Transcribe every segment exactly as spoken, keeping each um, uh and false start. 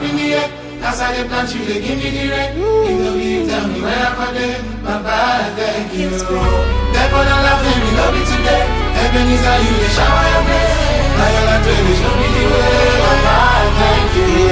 up in the air. As I dey plant you, they give me the rain. You know you tell me where I for day. Baba, thank you. Therefore, not laughing, me love you today. Heaven is how you dey shower your blessing. Now you're like, baby, show me the way. Baba, thank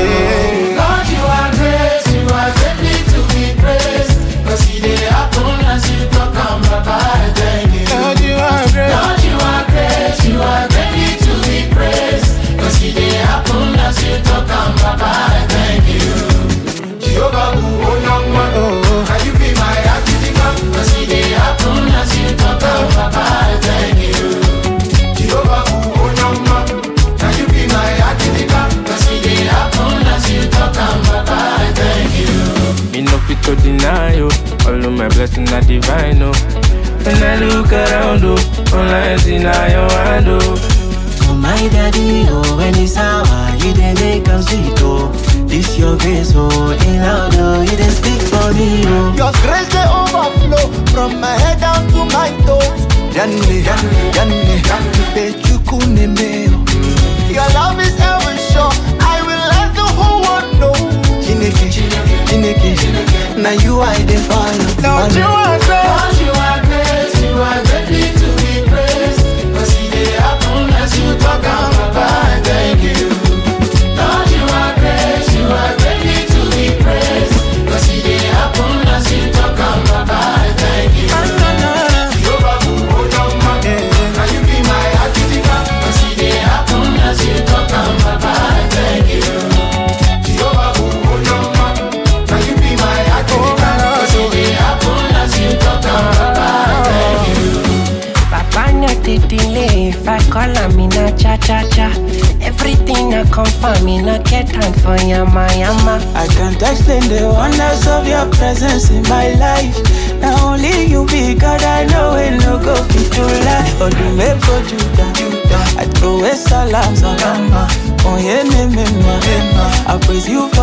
you. Lord, you are great. You are greatly to be praised. Cause he dey happen as you talk on. Baba, thank you. Lord, you are great. Lord, you are great. You are greatly to be praised. Cause he dey happen as you talk on. Baba, thank you. Jehovah, who young one, can you be my activity? Cause he dey happen as you talk on. Baba, thank you. Jehovah, who young one, can you be my activity? Cause he dey happen as you talk on. Baba, thank you. Me no fit to deny you. All of my blessings are divine, oh. When I look around, oh, all I see now your hand, oh. Oh my daddy, oh, when it's hour, you dey make am sweet, oh. This your grace, oh, in loud, oh, you dey speak for me, oh. Your grace they overflow from my head down to my toes. Yanni, yanni, yanni, yanni, pechukune meo. Your love is ever sure. I will let the whole world know. Chineke, Chineke, Chineke. Now you I dey follow. Lord, you are great. Lord, you are great. You are greatly to be praised. Cause he dey happen as you talk on. Baba, thank you. Lord, you are great. You are greatly to be praised. Cause he dey happen as you talk on. Baba, thank you. Jehovah, who hold on, man. Can you be my activity? Cause he dey happen as you talk on. Baba, thank you. Jehovah, who hold on, man. Can you be my activity? Cause he dey happen as you talk on. Baba, thank you. Papa no dey delay. If I call him, in a cha cha cha. Everything I come for me, no get time for yama yama. I can't explain the wonders of your presence in my life. Now only you be God, I know it no go fit to lie. Oh, do me go Judah, I throw a salam, salam. Oh, yeah, me, me, me, I praise you.